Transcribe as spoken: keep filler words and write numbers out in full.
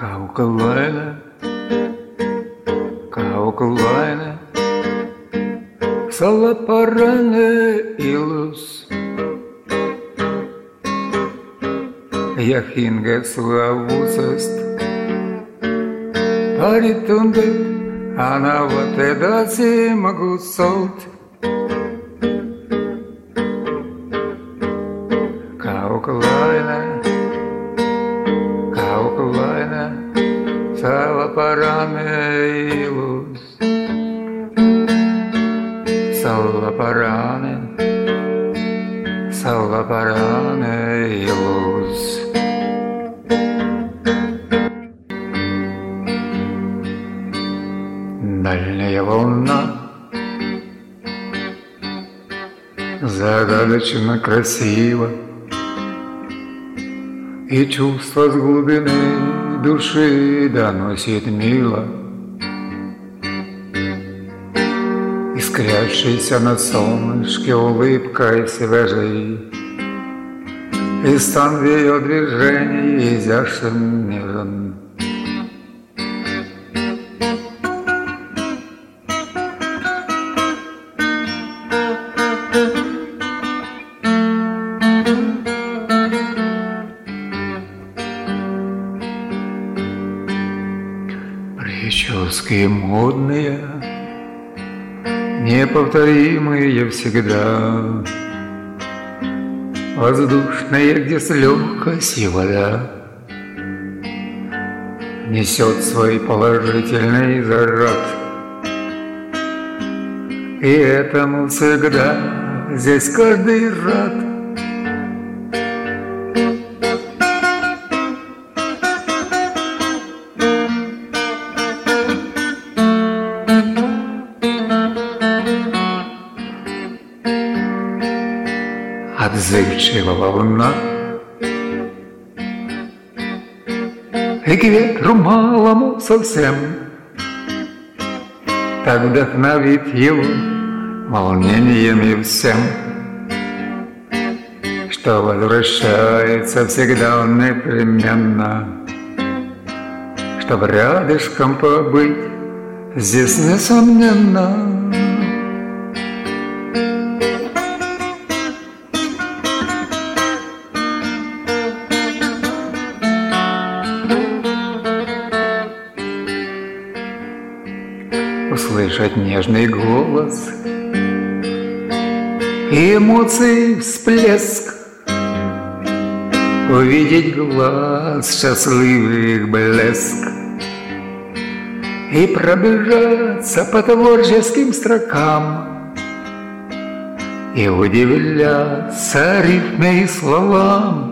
Kaukalaina, kaukalaina, salaparane ilus. Яхинге славусост, паритунде, она вот эдаси могу солт. Kaukalaina, kaukalaina, salaparane ilus. Salaparane, salaparane ilus. Дальняя волна загадочно красиво, и чувство с глубины души доносит мило, искрящейся на солнышке улыбкой свежей, и стан в ее движении изящен нежен. Прически модные, неповторимые всегда, воздушные, где с легкостью вода несет свой положительный заряд. И этому всегда здесь каждый рад. Отзывчива волна, и к ветру малому совсем так вдохновит его волнениями всем, что возвращается всегда он непременно, чтоб рядышком побыть здесь несомненно. Услышать нежный голос и эмоций всплеск, увидеть глаз счастливых блеск и пробежаться по творческим строкам и удивляться рифме и словам.